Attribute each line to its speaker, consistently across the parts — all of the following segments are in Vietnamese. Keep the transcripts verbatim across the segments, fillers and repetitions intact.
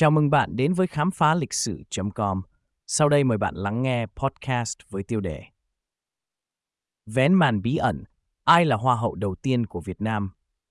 Speaker 1: Chào mừng bạn đến với khám phá lịch sử chấm com. Sau đây mời bạn lắng nghe podcast với tiêu đề Vén màn bí ẩn, ai là Hoa hậu đầu tiên của Việt Nam?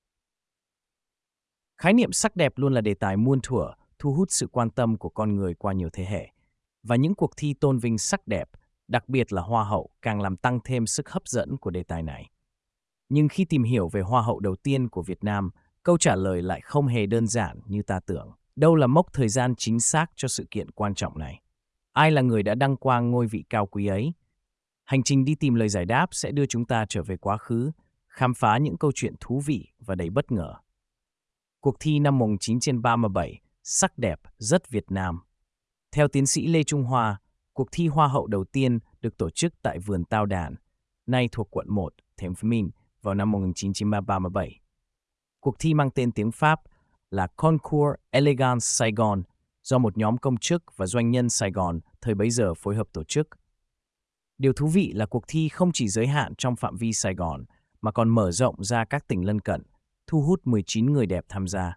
Speaker 1: Khái niệm sắc đẹp luôn là đề tài muôn thuở, thu hút sự quan tâm của con người qua nhiều thế hệ. Và những cuộc thi tôn vinh sắc đẹp, đặc biệt là Hoa hậu, càng làm tăng thêm sức hấp dẫn của đề tài này. Nhưng khi tìm hiểu về Hoa hậu đầu tiên của Việt Nam, câu trả lời lại không hề đơn giản như ta tưởng. Đâu là mốc thời gian chính xác cho sự kiện quan trọng này? Ai là người đã đăng quang ngôi vị cao quý ấy? Hành trình đi tìm lời giải đáp sẽ đưa chúng ta trở về quá khứ, khám phá những câu chuyện thú vị và đầy bất ngờ. Cuộc thi năm một nghìn chín trăm ba mươi bảy, sắc đẹp rất Việt Nam. Theo tiến sĩ Lê Trung Hoa, cuộc thi Hoa hậu đầu tiên được tổ chức tại Vườn Tao Đàn, nay thuộc quận một, thành phố Hồ Chí Minh, vào năm một nghìn chín trăm ba mươi bảy. Cuộc thi mang tên tiếng Pháp là Concours Elegance Saigon do một nhóm công chức và doanh nhân Sài Gòn thời bấy giờ phối hợp tổ chức. Điều thú vị là cuộc thi không chỉ giới hạn trong phạm vi Sài Gòn mà còn mở rộng ra các tỉnh lân cận, thu hút mười chín người đẹp tham gia.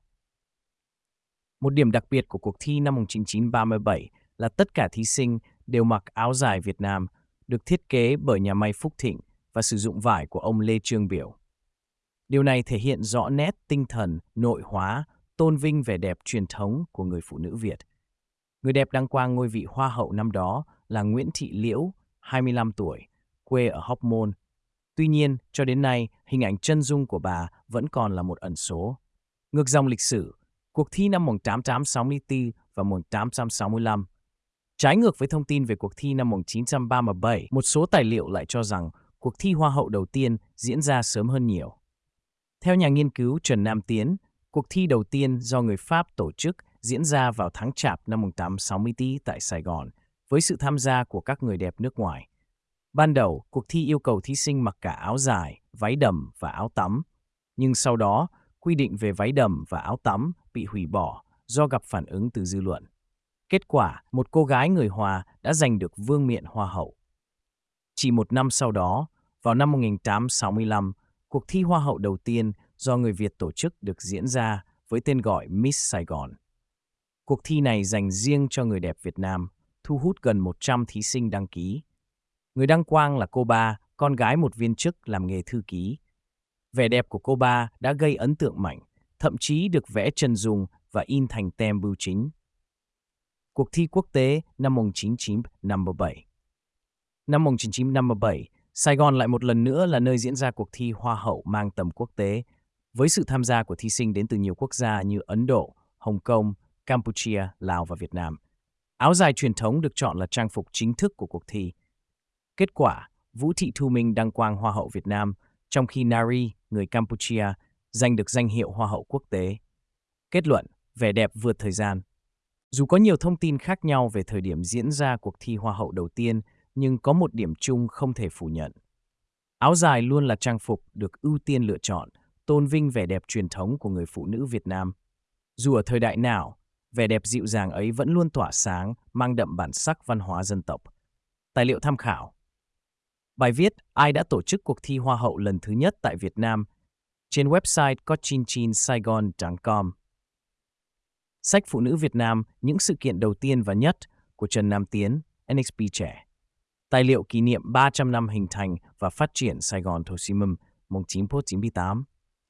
Speaker 1: Một điểm đặc biệt của cuộc thi năm một nghìn chín trăm ba mươi bảy là tất cả thí sinh đều mặc áo dài Việt Nam, được thiết kế bởi nhà may Phúc Thịnh và sử dụng vải của ông Lê Trương Biểu. Điều này thể hiện rõ nét tinh thần, nội hóa, tôn vinh vẻ đẹp truyền thống của người phụ nữ Việt. Người đẹp đăng quang ngôi vị Hoa hậu năm đó là Nguyễn Thị Liễu, hai mươi lăm tuổi, quê ở Hóc Môn. Tuy nhiên, cho đến nay, hình ảnh chân dung của bà vẫn còn là một ẩn số. Ngược dòng lịch sử, cuộc thi năm một nghìn tám trăm sáu mươi tư và một nghìn tám trăm sáu mươi lăm. Trái ngược với thông tin về cuộc thi năm một nghìn chín trăm ba mươi bảy, một số tài liệu lại cho rằng cuộc thi Hoa hậu đầu tiên diễn ra sớm hơn nhiều. Theo nhà nghiên cứu Trần Nam Tiến, cuộc thi đầu tiên do người Pháp tổ chức diễn ra vào tháng Chạp năm một nghìn tám trăm sáu mươi tư tại Sài Gòn, với sự tham gia của các người đẹp nước ngoài. Ban đầu, cuộc thi yêu cầu thí sinh mặc cả áo dài, váy đầm và áo tắm. Nhưng sau đó, quy định về váy đầm và áo tắm bị hủy bỏ do gặp phản ứng từ dư luận. Kết quả, một cô gái người Hoa đã giành được vương miện Hoa hậu. Chỉ một năm sau đó, vào năm một nghìn tám trăm sáu mươi lăm, cuộc thi Hoa hậu đầu tiên do người Việt tổ chức được diễn ra với tên gọi Miss Sài Gòn. Cuộc thi này dành riêng cho người đẹp Việt Nam, thu hút gần một trăm thí sinh đăng ký. Người đăng quang là cô Ba, con gái một viên chức làm nghề thư ký. Vẻ đẹp của cô Ba đã gây ấn tượng mạnh, thậm chí được vẽ chân dung và in thành tem bưu chính. Cuộc thi quốc tế năm một nghìn chín trăm năm mươi bảy. Năm một nghìn chín trăm năm mươi bảy, Sài Gòn lại một lần nữa là nơi diễn ra cuộc thi Hoa hậu mang tầm quốc tế, với sự tham gia của thí sinh đến từ nhiều quốc gia như Ấn Độ, Hồng Kông, Campuchia, Lào và Việt Nam. Áo dài truyền thống được chọn là trang phục chính thức của cuộc thi. Kết quả, Vũ Thị Thu Minh đăng quang Hoa hậu Việt Nam, trong khi Nari, người Campuchia, giành được danh hiệu Hoa hậu quốc tế. Kết luận, vẻ đẹp vượt thời gian. Dù có nhiều thông tin khác nhau về thời điểm diễn ra cuộc thi Hoa hậu đầu tiên, nhưng có một điểm chung không thể phủ nhận. Áo dài luôn là trang phục được ưu tiên lựa chọn, tôn vinh vẻ đẹp truyền thống của người phụ nữ Việt Nam. Dù ở thời đại nào, vẻ đẹp dịu dàng ấy vẫn luôn tỏa sáng, mang đậm bản sắc văn hóa dân tộc. Tài liệu tham khảo. Bài viết Ai đã tổ chức cuộc thi Hoa hậu lần thứ nhất tại Việt Nam trên website cochinchinsaigon chấm com. Sách Phụ nữ Việt Nam, những sự kiện đầu tiên và nhất của Trần Nam Tiến, en ích pê trẻ. Tài liệu kỷ niệm ba trăm năm hình thành và phát triển Sài Gòn Hồ Chí Minh một nghìn chín trăm chín mươi tám.